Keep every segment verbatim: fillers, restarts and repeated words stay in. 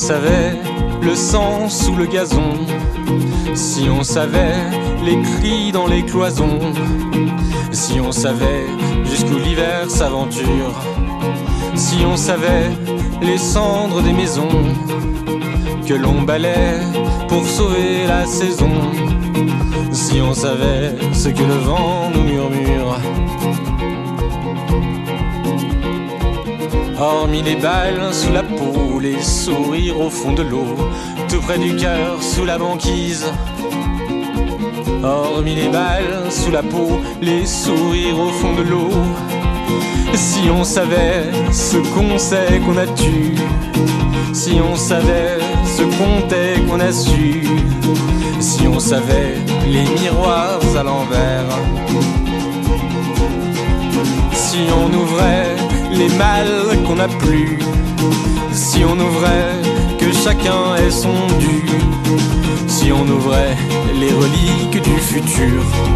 savait le sang sous le gazon, si on savait les cris dans les cloisons, si on savait jusqu'où l'hiver s'aventure, si on savait les cendres des maisons que l'on balaie pour sauver la saison, si on savait ce que le vent nous murmure. Hormis les balles sous la peau, les sourires au fond de l'eau, tout près du cœur sous la banquise. Hormis les balles sous la peau, les sourires au fond de l'eau, si on savait ce qu'on sait qu'on a tu, si on savait ce qu'on tait qu'on a su, si on savait les miroirs à l'envers, si on ouvrait les mal qu'on n'a plus, si on ouvrait que chacun ait son dû, si on ouvrait les reliques du futur.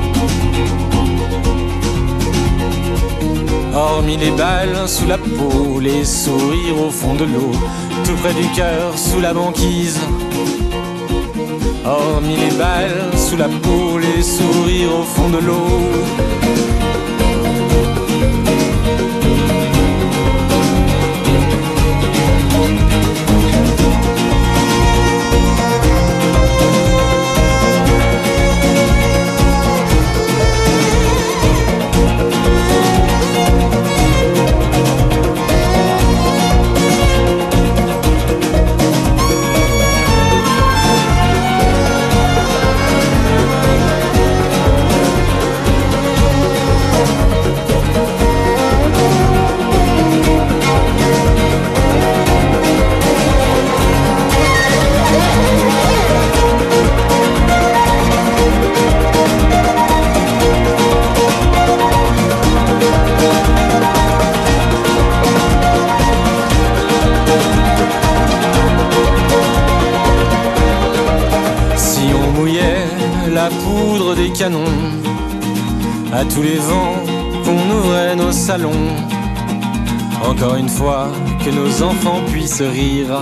Hormis les balles sous la peau, les sourires au fond de l'eau, tout près du cœur sous la banquise. Hormis les balles sous la peau, les sourires au fond de l'eau. La poudre des canons, à tous les vents qu'on ouvrait nos salons, encore une fois que nos enfants puissent rire.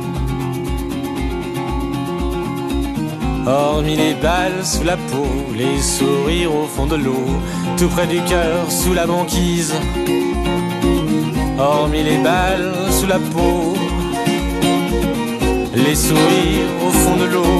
Hormis les balles sous la peau, les sourires au fond de l'eau, tout près du cœur sous la banquise. Hormis les balles sous la peau, les sourires au fond de l'eau,